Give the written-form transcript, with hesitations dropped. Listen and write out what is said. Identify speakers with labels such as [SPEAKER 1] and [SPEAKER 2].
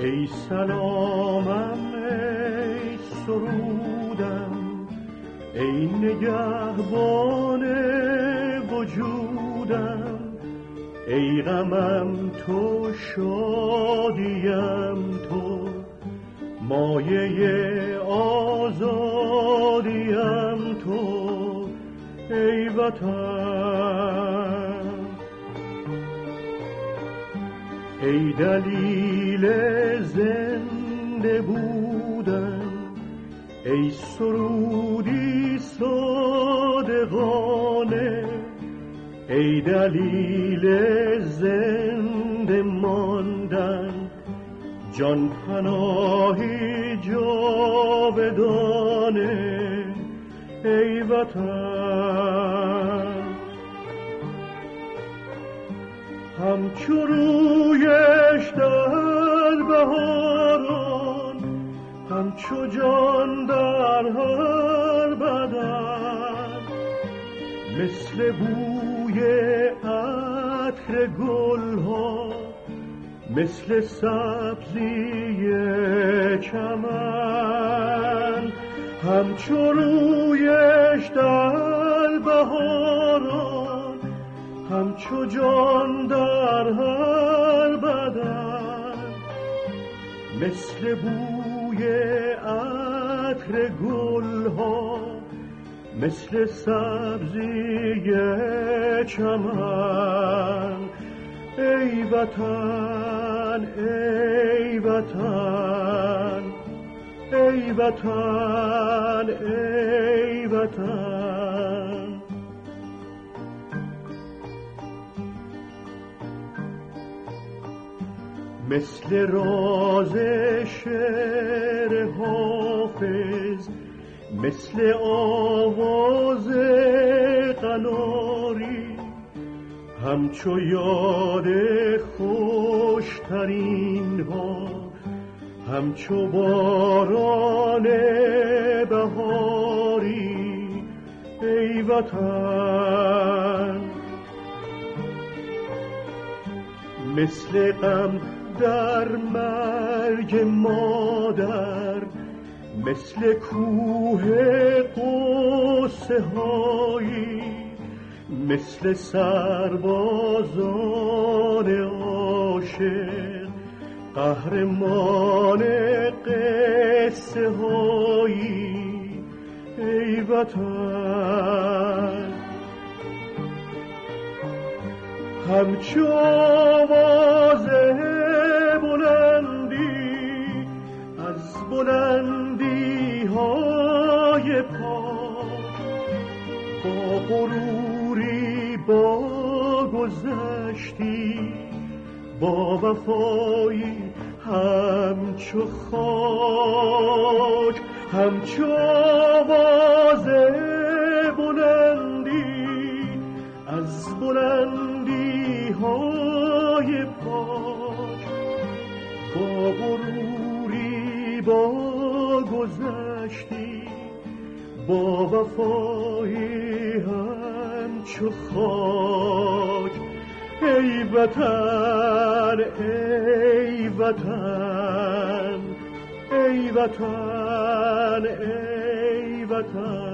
[SPEAKER 1] ای سلامم ای سرودم، ای نگهبان وجودم، ای غمم تو شادیم تو، مایه آزادیم تو، ای وطن. ای دلیل زنده بودن، ای سرودی صادقانه، ای دلیل زنده ماندن، جان پناهی جاودانه، ای وطن. همچو رویش در بهاران، همچو جان در هر بدن، مثل بوی عطر گلها، مثل سبزی چمن. همچو رویش در بهاران، همچو جان در هر بدن، مثل بوی عطر گلها، مثل سبزی چمن. ای وطن ای وطن، ای وطن ای وطن. مثل راز شعر حافظ، مثل آواز قناری، همچو یاد خوشترین ها، همچو باران بهاری، ای وطن. مثل غم در مرگ مادر، مثل کوه غصه هایی، مثل سربازان عاشق، قهرمان قصه هایی، ای وطن. همچو آواز بلندی از بلندی های پاک، با غروری با گذشتی، با وفایی همچو خاک. همچو آواز بلندی از بلندی های پاک، با غروری با گذشتی، با وفایی همچو خاک. ای وطن ای وطن، ای وطن ای وطن.